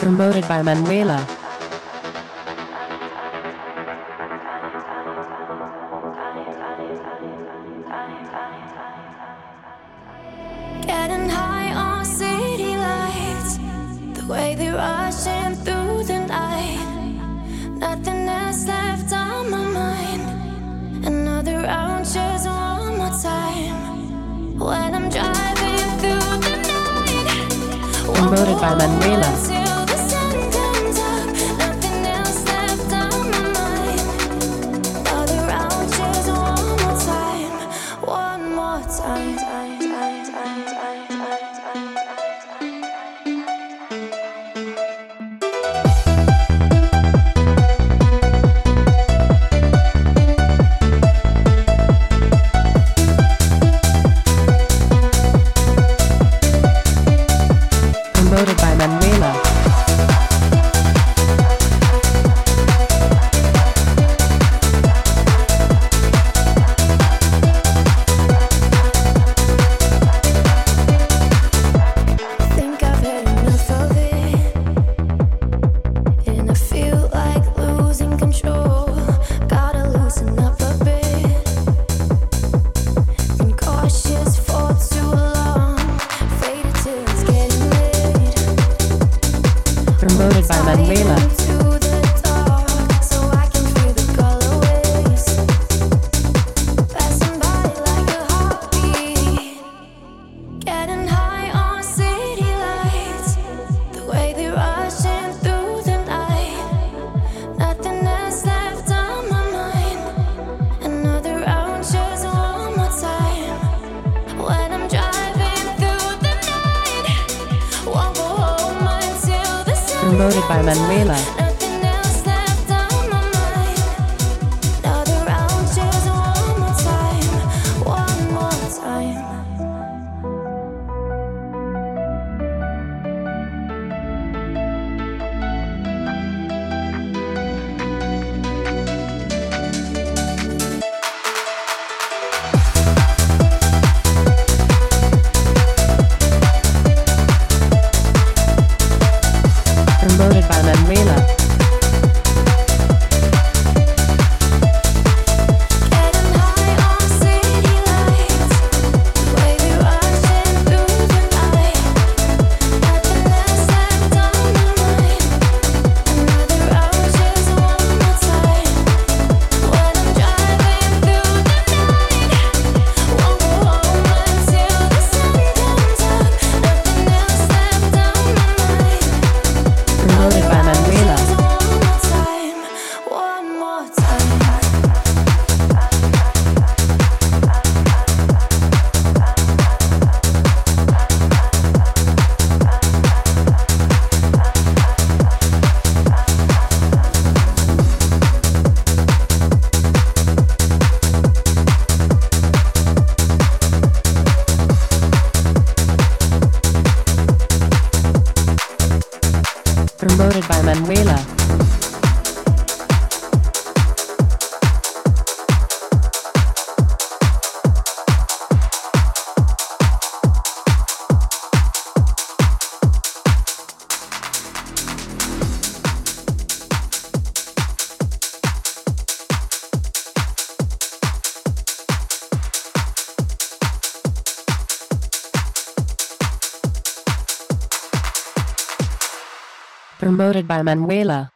Promoted by Manuela. Getting high on city lights, the way they're rushing through the night. Nothing else left on my mind. Another round, just one more time. When I'm driving through the night, Promoted by Manuela. till the sun comes up. Nothing else left on my mind. Another round, just one more time. One more time. Promoted by Manuela. Think I've had enough of it, and I feel like losing control. Gotta loosen up a bit. Been cautious for too long, faded till it's getting late. Promoted by Manuela. Into the dark, so I can feel the colorways passing by like a heartbeat. Getting high on city lights, the way they're rushing through the night. Nothing else left on my mind. Another round, just one more time. When I'm driving through the night, won't go home until the sun. Promoted by Manuela. Nothing else left on my mind. Another round, just one more time. One more time. Promoted by Manuela. Getting high on city lights, the way they're rushing through the night. Nothing else left on my mind. Another round, just one more time. When I'm driving through the night, won't go home until the sun comes up. Nothing else left on my mind. Promoted by Manuela. One more time. Promoted by Manuela. Promoted by Manuela.